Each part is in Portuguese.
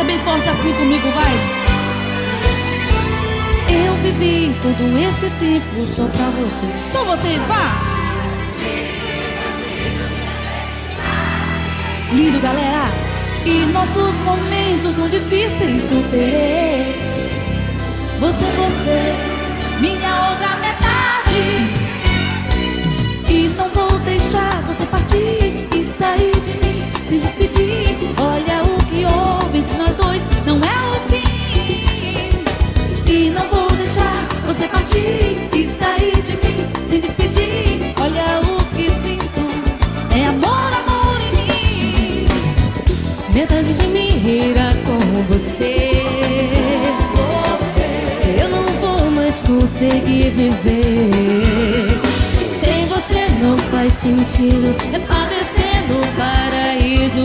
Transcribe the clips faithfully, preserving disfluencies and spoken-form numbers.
bem forte assim comigo, vai. Eu vivi todo esse tempo só pra você. Só vocês, vá. Lindo, galera. E nossos momentos tão difíceis superei. Você, você, minha outra metade. E não vou deixar você partir e sair de mim sem despedir. Olha o que houve entre nós dois, não é o fim. E não vou deixar você partir e sair de mim sem despedir. Olha o que sinto, é amor, amor em mim. Metade de mim irá com você. Eu não vou mais conseguir viver. Sem você não faz sentido, é padecer no paraíso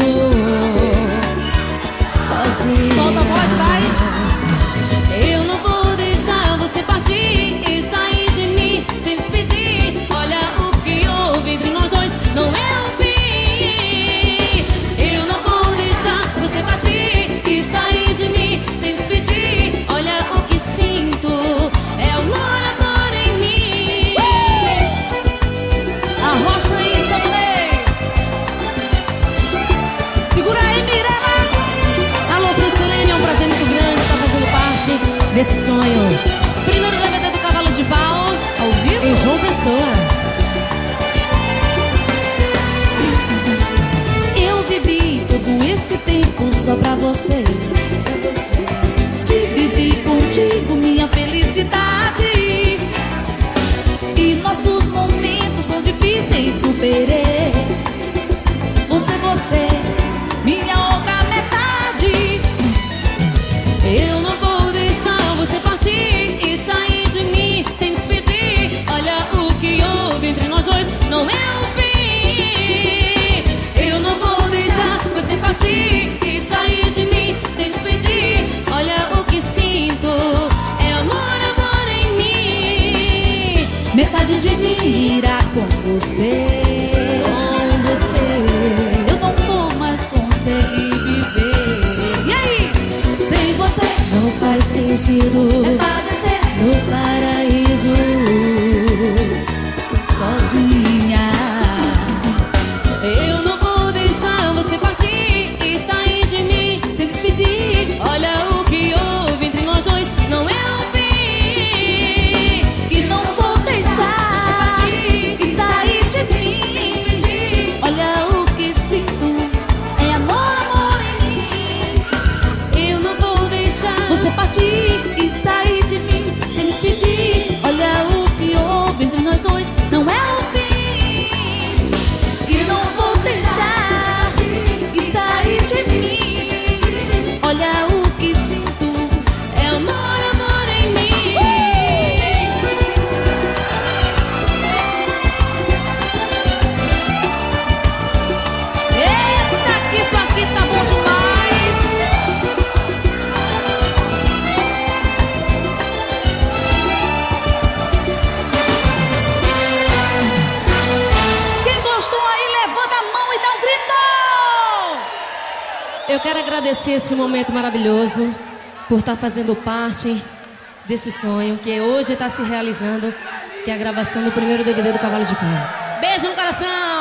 sozinho. Solta a voz, vai. Eu não vou deixar você partir e sair de mim sem despedir. Olha o que houve entre nós dois, não é o fim. Eu não vou deixar você partir e sair de mim sem despedir. Olha o que sinto, é amor, amor em mim. Arrocha aí, Samuel. Segura aí, Mirella. Alô, Francilene, é um prazer muito grande estar fazendo parte desse sonho. Primeiro D V D do Cavalo de Pau, Ao vivo? em João Pessoa. Eu vivi todo esse tempo só pra você. Dividi contigo minha felicidade. E nossos momentos tão difíceis superei. Você, você, minha outra metade. Eu não vou deixar você partir e sair de mim sem despedir. Olha o que houve entre nós dois, não é o fim. Eu não vou deixar você partir e sair de mim sem despedir. Olha o que sinto, é amor, amor em mim. Metade de mim irá com você. Com você. Eu não vou mais conseguir viver. E aí? Sem você Não faz sentido, é padecer no paraíso sozinha. Eu não vou deixar você partir e sair de mim Se despedir Olha o que houve entre nós dois, não é o fim. e não vou Você deixar partir e sair de sem mim. despedir. Olha o que sinto, é amor, amor em mim. Eu não vou deixar Você partir e sair de mim sem despedir. Olha o que houve entre nós dois, não é o fim. E não vou deixar e sair de mim. Olha o que sinto, é amor, amor em mim. eita, que isso aqui tá bom demais. Quem gostou aí, levanta a mão e dá um grito. Eu quero agradecer esse momento maravilhoso por estar fazendo parte desse sonho que hoje está se realizando, que é a gravação do primeiro D V D do Cavalo de Pau. Beijo no coração!